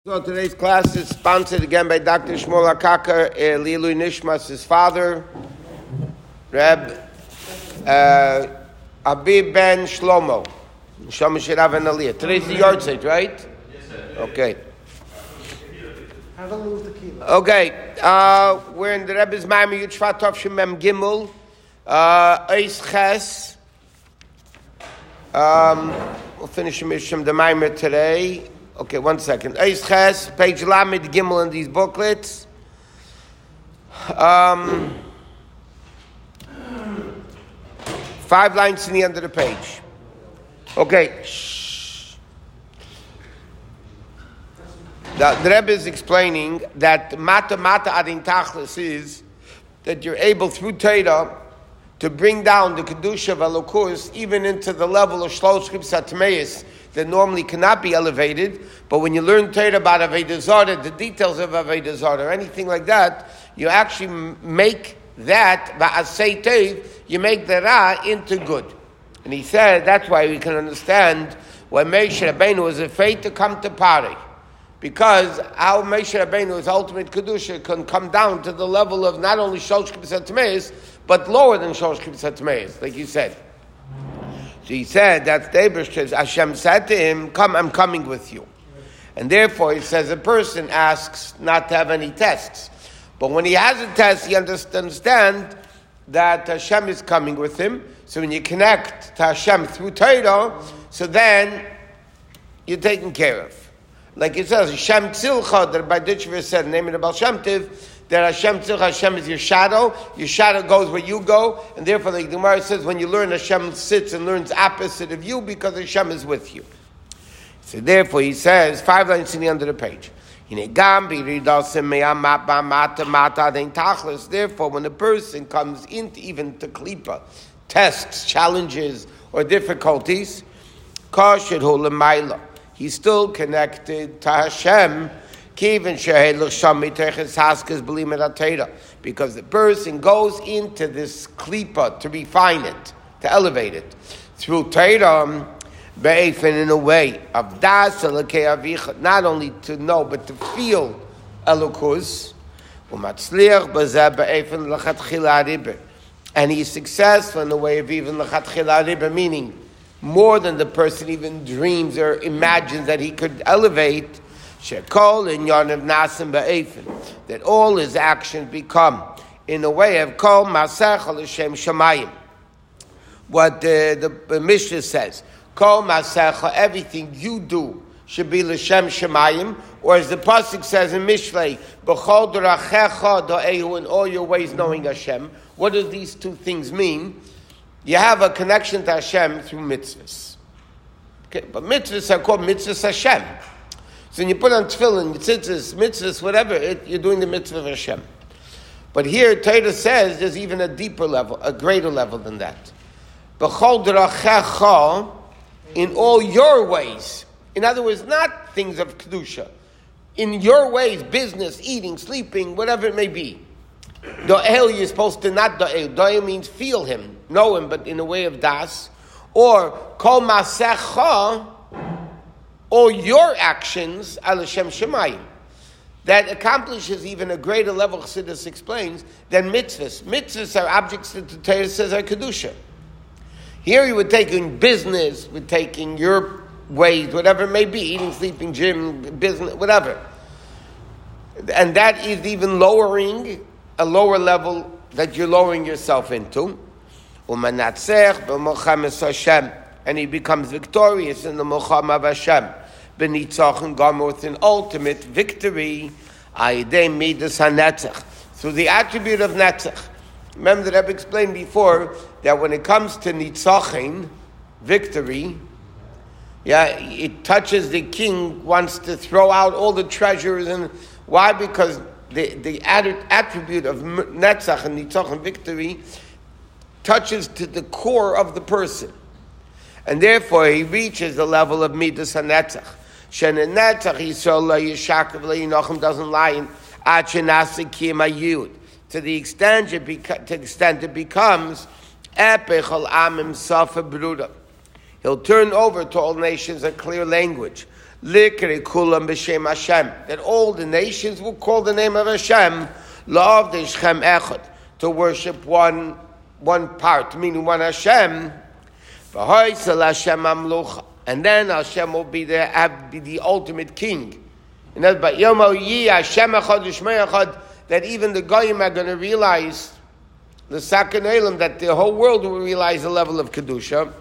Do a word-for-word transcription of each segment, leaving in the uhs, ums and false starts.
So today's class is sponsored again by Doctor Shmuel Akaka, Lilu Nishmas, his father, Reb uh, Abib Ben Shlomo. Shlomo Shirav and Aliyah. Today's the yard site, right? Yes, sir. Okay. Have a lose the kilo. Okay. Uh, we're in the Rebbe's Ma'amar Yud Tov Shemem Gimel, uh, Eis Ches. Um, we'll finish the Mishum the Ma'amar today. Okay, one second. Eis Ches, page Lamed Gimel in these booklets. Um, five lines to the end of the page. Okay. Shh. The, the Rebbe is explaining that Mata Mata Adin Tachlis is that you're able through Torah to bring down the Kedusha of Elokus even into the level of Shlosh Chibsat Tmeis that normally cannot be elevated. But when you learn Torah about Avodah Zarah, the details of Avodah Zarah, or anything like that, you actually make that, Va'asei Tov, you make the Ra into good. And he said that's why we can understand why Moshe Rabbeinu was afraid to come to Pari. Because how Moshe Rabbeinu's ultimate Kedusha can come down to the level of not only Shlosh Chibsat Tmeis, but lower than Shlosh Chibsat Tmeis, like you said. So he said, that's the Eibishter, Hashem said to him, come, I'm coming with you. And therefore, he says, a person asks not to have any tests. But when he has a test, he understands that Hashem is coming with him. So when you connect to Hashem through Torah, so then you're taken care of. Like it says, Hashem Tzilcha, that by Ditchver said, name of the Baal Shem Tov, that Hashem Tzilcha, Hashem is your shadow. Your shadow goes where you go. And therefore, like the Gemara says, when you learn, Hashem sits and learns opposite of you because Hashem is with you. So therefore, he says, five lines in the end of the page. Therefore, when a person comes into even to Klippa, tests, challenges, or difficulties, he's still connected to Hashem, because the person goes into this klipa to refine it, to elevate it, through Torah, in a way of das, not only to know, but to feel Elokus, and he's successful in the way of even l'chatchila riba, meaning more than the person even dreams or imagines that he could elevate, Shekol in Yarnav Nasim Ba'efin, that all his actions become in the way of Kol Masech L'Shem Shamayim. What the, the, the Mishnah says, Kol Masech, everything you do should be L'Shem Shamayim, or as the Pasuk says in Mishlei, B'chol D'rachecha Da'ehu, in all your ways knowing Hashem. What do these two things mean? You have a connection to Hashem through mitzvahs. Okay, but mitzvahs are called mitzvahs Hashem. So when you put on tefillin, tzitzis, mitzvahs, whatever, it, you're doing the mitzvah of Hashem. But here, Torah says there's even a deeper level, a greater level than that. B'chol d'rachecha, in all your ways. In other words, not things of kedusha. In your ways, business, eating, sleeping, whatever it may be. Do'el, you're supposed to not do'el. Do'el means feel him, know him, but in a way of das. Or kol masecha, all your actions, al Hashem Shemayim. That accomplishes even a greater level, Chassidus explains, than mitzvahs. Mitzvahs are objects that the Torah says are kedusha. Here you were taking business, we're taking your ways, whatever it may be, eating, sleeping, gym, business, whatever. And that is even lowering a lower level that you're lowering yourself into. And he becomes victorious in the Milchama of Hashem. B'nitzachon Gomer, with an ultimate victory, through the attribute of Netzach. Remember that I've explained before that when it comes to Nitzachon, victory, yeah, it touches the king, wants to throw out all the treasures. And why? Because the, the attribute of Netzach and Nitzachon, victory, touches to the core of the person. And therefore, he reaches the level of Midas HaNetzach. Shen Netzach Yisrael Yishakav Le'inochem doesn't lie in Achenasik Kimayud. To the extent it beca- to the extent it becomes Epech Al Amim Safa Bruda. He'll turn over to all nations a clear language. Likri kulam b'shem Hashem, that all the nations will call the name of Hashem, la'avdei Shem echad, to worship one one part, meaning one Hashem. V'hoisel Hashem amlucha, and then Hashem will be the have, be the ultimate king. And that's by Yomo Yi Hashem echad v'shmei echad, that even the goyim are going to realize the Sakan Elam, that the whole world will realize the level of kedusha.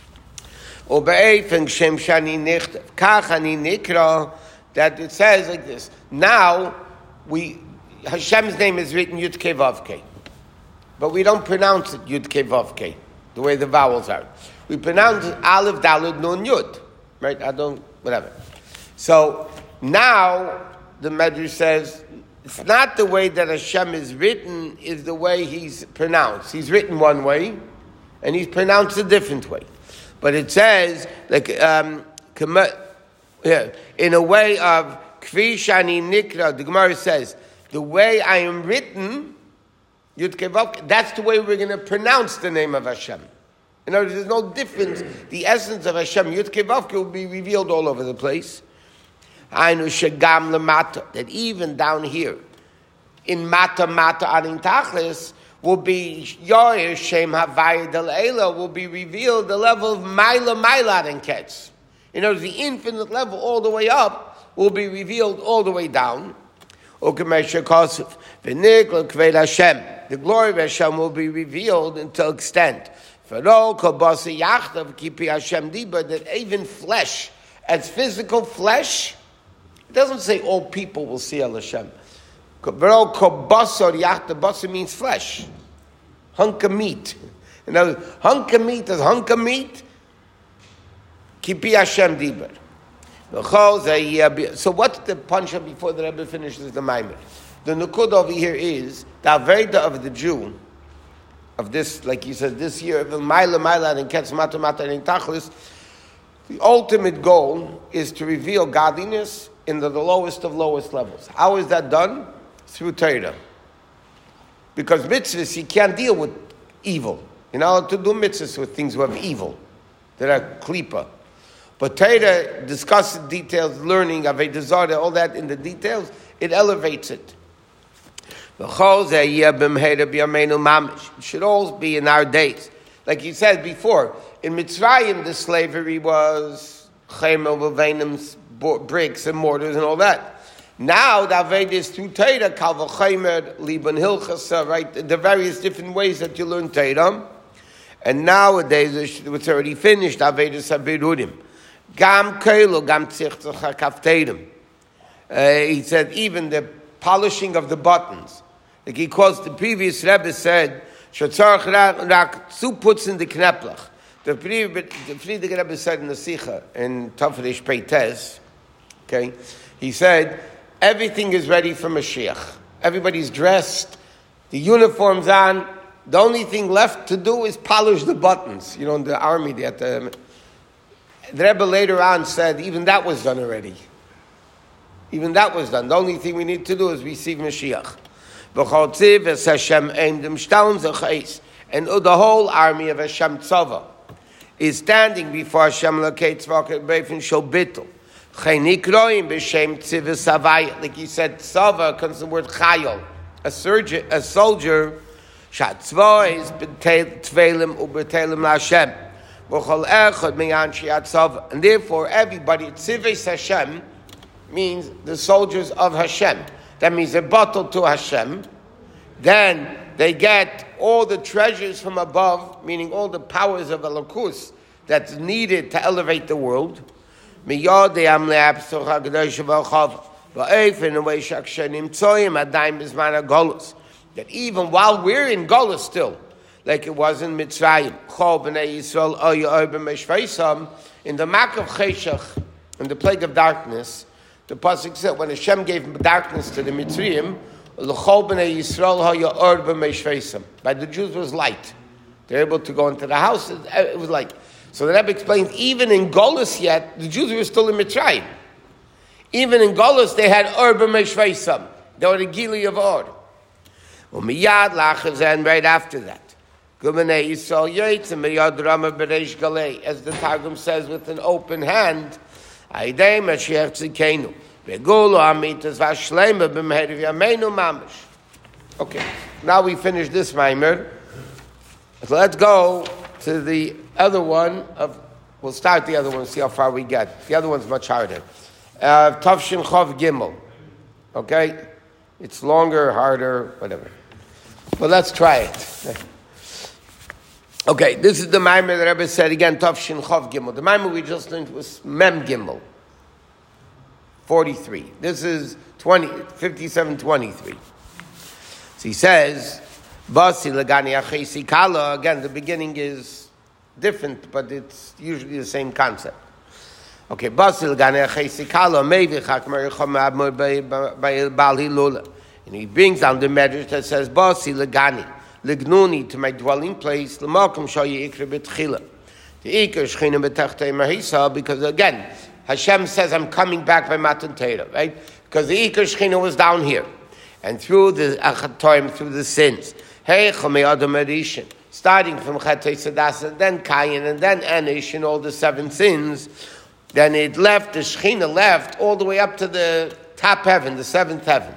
That it says like this. Now, we Hashem's name is written Yud Kei Vav Kei, but we don't pronounce it Yud Kei Vav Kei, the way the vowels are. We pronounce it Aleph Daled Nun Yud, right? I don't, whatever. So now the Medrash says it's not the way that Hashem is written, is the way he's pronounced. He's written one way, and he's pronounced a different way. But it says, like, um, yeah, in a way of Kvi Shani Nikra, the Gemara says, the way I am written, Yud Kei Vav, that's the way we're going to pronounce the name of Hashem. In other words, there's no difference. The essence of Hashem, Yud Kei Vav, will be revealed all over the place. Ainu Shegam Lemata, that even down here, in Mata Mata Arin Tachlis, will be Yoyer Shem Havayah Del Eila, will be revealed the level of Maila Maila and Ketz. In other words, the infinite level all the way up will be revealed all the way down. The glory of Hashem will be revealed until extent. That even flesh, as physical flesh, it doesn't say all people will see El Hashem. Basar means flesh. Hunk of meat. You know, hunk of meat is hunk of meat. Kipi Hashem diber. So what's the punch-up before the Rebbe finishes the Maimer? The nukud over here is the Aveda of the Jew, of this, like he says, this year, of Maila Maila and Ketz Mata Mata and Tachlis, the ultimate goal is to reveal godliness in the, the lowest of lowest levels. How is that done? Through Torah. Because mitzvahs, you can't deal with evil. You're not allowed to do mitzvahs with things who have evil, that are klipa. But Torah discusses details, learning, Avodah Zarah, all that in the details, it elevates it. It should always be in our days. Like you said before, in Mitzrayim, the slavery was chemel, bricks and mortars and all that. Now the Aved is through Torah, Kal v'Chaimer, Liban Hilchasa, right? The various different ways that you learn Torah. And nowadays, it's already finished, Aved is Habirudim. Gam Keilu, Gam Tzich Kafterim. He said, even the polishing of the buttons. Like he quotes the previous Rebbe said, Shatzarch Rak Zu putzen the Kneplach. The Friedrich Rebbe said in the Sikha, in Tafresh Peites, okay, he said, everything is ready for Mashiach. Everybody's dressed, the uniform's on. The only thing left to do is polish the buttons. You know, in the army, they had to, the Rebbe later on said, even that was done already. Even that was done. The only thing we need to do is receive Mashiach. And the whole army of Hashem Tzava is standing before Hashem Lokei Tzvaka Beifin Shobitl. Like you said, Tzava comes from the word Chayol, a soldier, a soldier. Shatzva is Tvelim Ubertelim Hashem. And therefore, everybody, Tzivis Hashem means the soldiers of Hashem. That means they're bottled to Hashem. Then they get all the treasures from above, meaning all the powers of Elokus that's needed to elevate the world. That even while we're in Golus still, like it was in Mitzrayim, in the Mak of Cheshach, in the plague of darkness, the pasuk said when Hashem gave darkness to the Mitzrayim, by the Jews was light. They're able to go into the house. It was light. So the Rebbe explains, even in Golus yet, the Jews were still in Mitzrayim. Even in Golus, they had Or b'Meshveisam. They were the Gili of Or. Umiyad lachazan right after that. As the Targum says, with an open hand, Aidei Mashiach Tzidkenu. Begulu Amitas Vashlema B'meherav Yameinu Mamash. Okay, now we finish this Maimer. So let's go to the other one. Of We'll start the other one, see how far we get. The other one's much harder. Uh, Tavshin Chav Gimel. Okay? It's longer, harder, whatever. But let's try it. Okay, this is the Maimer that Rebbe said again, Tavshin Chav Gimel. The Maimer we just learned was Mem Gimel. forty-three. This is twenty, fifty-seven twenty-three. So he says, Basi Lagani Achesi Kala. Again, the beginning is different, but it's usually the same concept. Okay, Basi Lagani Achesi Kala, Mevi Chakmer Chomab Bali Lula. And he brings down the medrash that says, Basi Lagani, Lignuni, to my dwelling place, Lamalkum Shoyi Ikra B'tchila. The Ikra Shechina B'tachtei Mahisa, because again, Hashem says, I'm coming back by Matan Torah, right? Because the Ikar Shechina was down here. And through the Achatoim, through the sins. Hey, Chomei Adam Arishin. Starting from Chatei Sadasa, then Kayin, and then Anish, and all the seven sins. Then it left, the Shechina left, all the way up to the top heaven, the seventh heaven.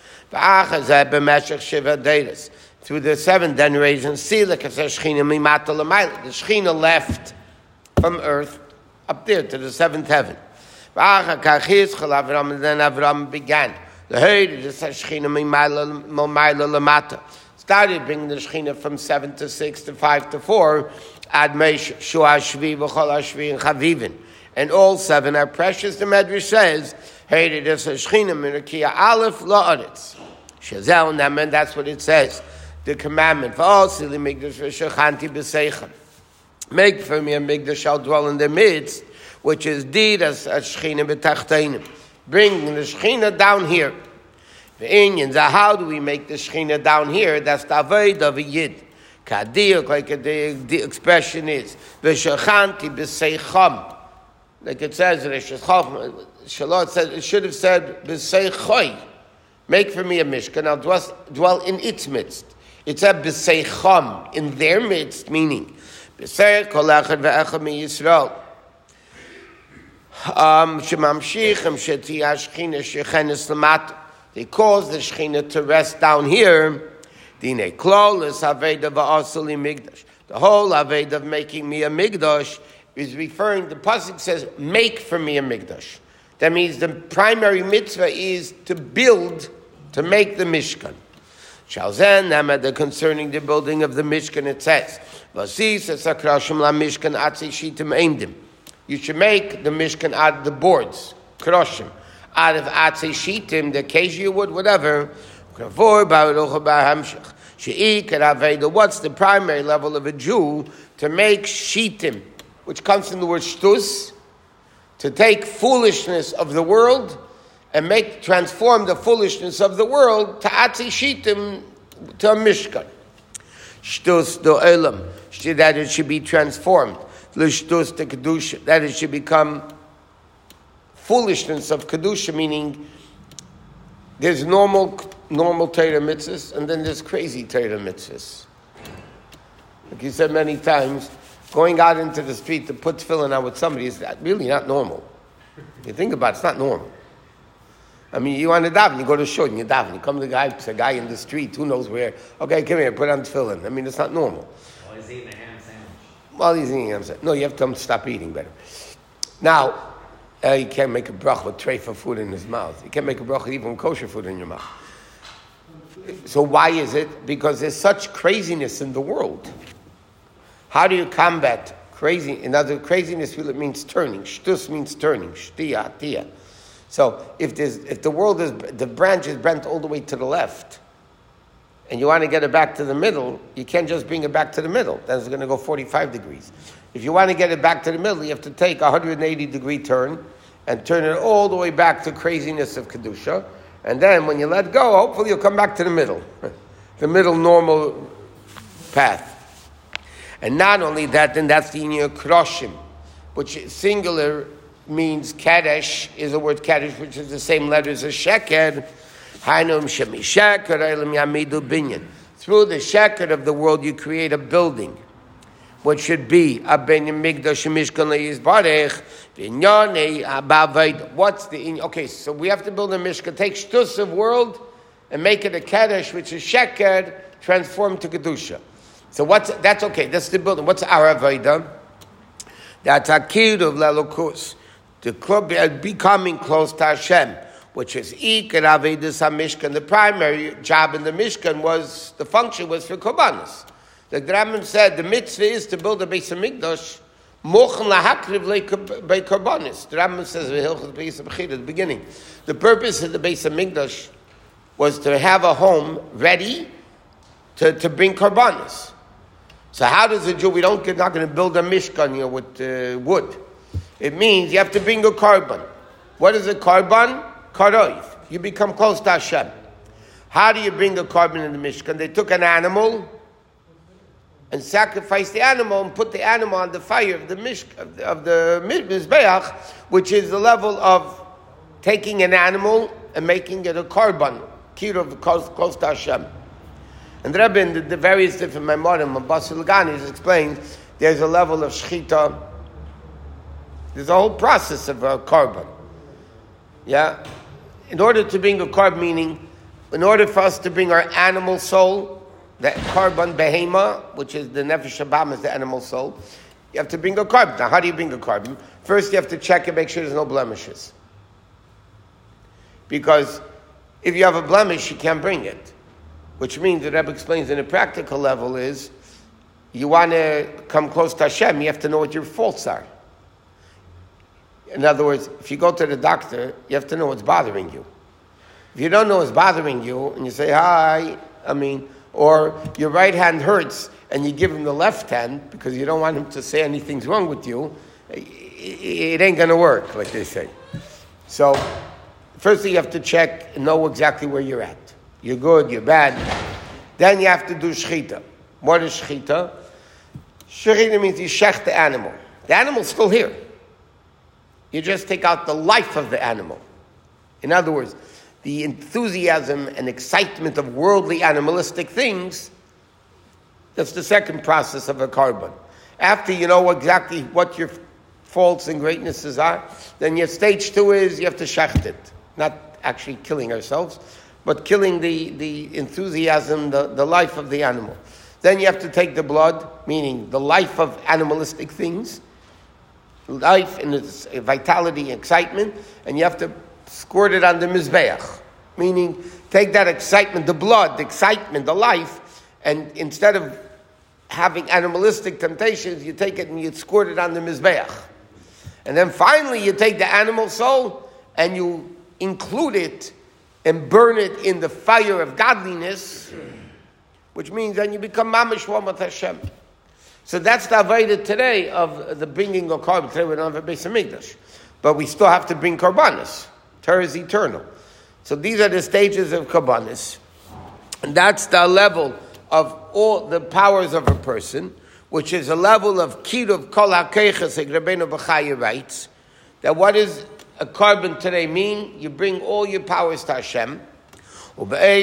Through the seven generations, see, like I said, Shechina Mimata L'mayla. The Shechina left from earth up there to the seventh heaven. And then Avram began. The Haydi, the Shechina Mimayla Lamata. Started bringing the Shechina from seven to six to five to four. Admeish, Shua Shvi, V'chol Ashvi, and Chavivin. And all seven are precious. The Medrash says, Haydi, the Shechina Mirakia Aleph La'aretz. Shazel, and that's what it says. The commandment. V'osili Migdash V'shechanti B'seichem. Make for me a Migdash shall dwell in the midst, which is deed as a Shechina B'tachteinim. Bring the Shechina down here. The Indians, how do we make the Shechina down here? That's the Avodah of a Yid. Kadir, like the, the expression is, V'shechanti B'seicham. Like it says, Shalot said, it should have said, B'seichoi. Make for me a Mishkan, I'll dwell, dwell in its midst. It said, B'seicham, in their midst, meaning, B'seich kol echad ve'echad mi Yisrael. Um, they cause the Shechina to rest down here. The whole Aved of making me a Migdash is referring, the pasuk says, make for me a Migdash. That means the primary mitzvah is to build, to make the Mishkan. Concerning the building of the Mishkan, it says, you should make the Mishkan out of the boards, kroshim, out of atzei shitim, the acacia wood, whatever. What's the primary level of a Jew? To make shitim, which comes from the word shtus, to take foolishness of the world and make transform the foolishness of the world to atzei shitim, to a Mishkan. Shtus do elam, that it should be transformed. L'shtus to kedusha, that it should become foolishness of kedusha, meaning there's normal normal Torah mitzvahs and then there's crazy Torah mitzvahs. Like you said many times, going out into the street to put tefillin on with somebody is really not normal. You think about it, it's not normal. I mean, you want to daven, you go to shul and you daven. You come to the guy, it's a guy in the street, who knows where. Okay, come here, put on tefillin. I mean, it's not normal. Well, he's eating a ham sandwich. Well, he's eating ham sandwich. No, you have to tell him to stop eating better. Now, uh, you can't make a bracha with tray for food in his mouth. You can't make a bracha even with kosher food in your mouth. So why is it? Because there's such craziness in the world. How do you combat crazy? In other craziness, it means turning. Shtus means turning. Shtia, tia. So if there's if the world is the branch is bent all the way to the left, and you want to get it back to the middle, you can't just bring it back to the middle. Then it's going to go forty-five degrees. If you want to get it back to the middle, you have to take a one hundred eighty degree turn and turn it all the way back to craziness of Kedusha. And then when you let go, hopefully you'll come back to the middle. The middle normal path. And not only that, then that's the Inyan Kroshim, which singular means Kadesh, is the word Kadesh, which is the same letters as Sheker. Hainum Shemi Sheker, Elam Yamidu Binyan. Through the Sheker of the world, you create a building. what should be a ben migdash mishkan le'yizbarech v'inyanei abavayda. What's the okay? So we have to build a mishkan. Take shtus of world and make it a kaddish, which is sheker, transformed to kedusha. So what's that's okay? That's the building. What's our avayda? That's akid of lelokus, the becoming close to Hashem, which is ik and avedus hamishkan. The primary job in the mishkan was the function was for korbanos. The Rambam said the mitzvah is to build a Beis Hamikdash mochen lahakriv by korbanos. The Rambam says at the beginning, the purpose of the Beis Hamikdash was to have a home ready to, to bring korbanos. So how does a Jew? We don't we're not going to build a mishkan, you know, with uh, wood. It means you have to bring a korban. What is a korban? Karoif. You become close to Hashem. How do you bring a korban in the mishkan? They took an animal and sacrificed the animal and put the animal on the fire of the mishkan of the, of the mizbeach, which is the level of taking an animal and making it a korban, kirov close, close to Hashem. And the Rebbe in the, the various different memorim of Basil Laganis explains there's a level of shechita. There's a whole process of a korban. Yeah, in order to bring a korban, meaning in order for us to bring our animal soul, the korban behema, which is the nefesh habam, is the animal soul, you have to bring a korban. Now, how do you bring a korban? First, you have to check and make sure there's no blemishes. Because if you have a blemish, you can't bring it. Which means, the Rebbe explains in a practical level is, you want to come close to Hashem, you have to know what your faults are. In other words, if you go to the doctor, you have to know what's bothering you. If you don't know what's bothering you, and you say, hi, I mean, or your right hand hurts, and you give him the left hand, because you don't want him to say anything's wrong with you, it ain't going to work, like they say. So, firstly, you have to check and know exactly where you're at. You're good, you're bad. Then you have to do shechita. What is shechita? Shechita means you shech the animal. The animal's still here. You just take out the life of the animal. In other words, the enthusiasm and excitement of worldly animalistic things, that's the second process of a korban. After you know exactly what your faults and greatnesses are, then your stage two is you have to shecht it. Not actually killing ourselves, but killing the, the enthusiasm, the, the life of the animal. Then you have to take the blood, meaning the life of animalistic things, life and its vitality, excitement, and you have to squirt it on the mizbeach, meaning take that excitement, the blood, the excitement, the life, and instead of having animalistic temptations, you take it and you squirt it on the mizbeach. And then finally you take the animal soul and you include it and burn it in the fire of godliness, which means then you become mamish one with Hashem. So that's the avodah today of the bringing of korban. Today we don't have a Beis Hamikdash, but we still have to bring korbanos. Torah is eternal. So these are the stages of korbanos, and that's the level of all the powers of a person, which is a level of kiruv kol hakeiches. Like Rabbeinu Bechaya writes, that what does a korban today mean? You bring all your powers to Hashem. To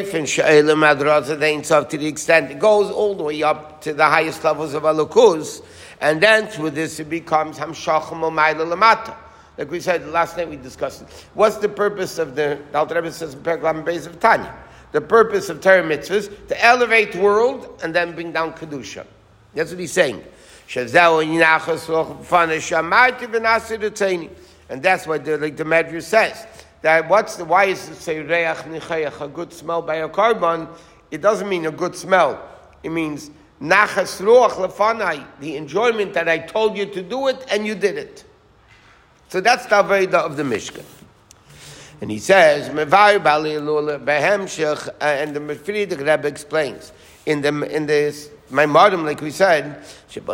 the extent it goes all the way up to the highest levels of Elokus, and then through this it becomes Hamshachim U'Mayla Lamata. Like we said last night, we discussed it. What's the purpose of the, the Alter Rebbe says in Perek Lamed Beis of Tanya? The purpose of Torah mitzvahs to elevate the world and then bring down kedusha. That's what he's saying. And that's what the, like the Medrash says. That what's the, why is it say reach nichayach, a good smell by a korban? It doesn't mean a good smell. It means nachas ruach lefanai, the enjoyment that I told you to do it and you did it. So that's the avodah of the Mishkan. And he says, Mevar Bali Lula Behemshech, and the Friedrich Rebbe explains in the in this my modem, like we said,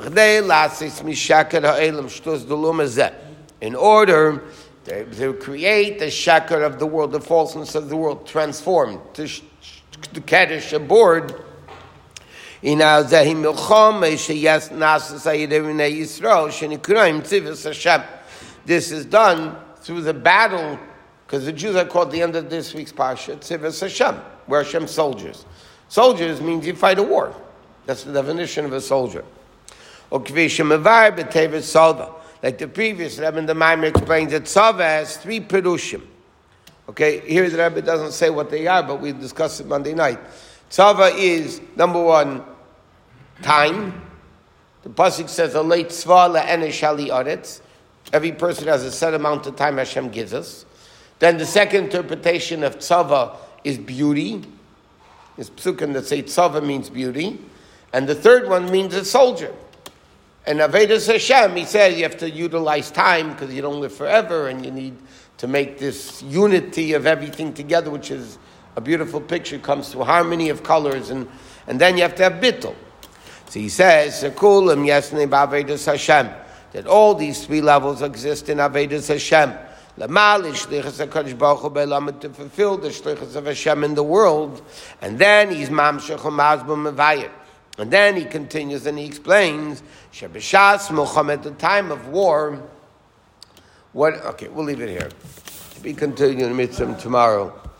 in order to, to create the sheker of the world, the falseness of the world, transformed to to kaddish a board. In our Zahim Milchom, Sheyas Nasa Sayyidevine Yisrael, Shenikraim Tzivus Hashem. This is done through the battle, because the Jews are called the end of this week's Parsha, Tzivus Hashem. We're Hashem's soldiers. Soldiers means you fight a war. That's the definition of a soldier. Or Kvisha Mevar B'Tevis Salva. Like the previous Rebbe, the Maimer explains that Salva has three Perushim. Okay, here the Rebbe doesn't say what they are, but we discussed it Monday night. Salva is, number one, time. The pasuk says, "A late tzva le'ene shali aretz." Every person has a set amount of time Hashem gives us. Then the second interpretation of tzava is beauty. There's psukim that say tzava means beauty, and the third one means a soldier. And Avedas Hashem, he says you have to utilize time because you don't live forever, and you need to make this unity of everything together, which is a beautiful picture. Comes to harmony of colors, and and then you have to have bittul. So he says, "Sekulim yesnei ba'avedas Hashem." That all these three levels exist in Avedas Hashem. Lamal is shlichus HaKadosh Baruch Hu be'olam to fulfill the shlichus of Hashem in the world, and then he's mamshech u'mazbum mevayir. And then he continues and he explains, Shebeshas Muhammad, at the time of war, what? Okay, we'll leave it here. To be continued in the midst of tomorrow.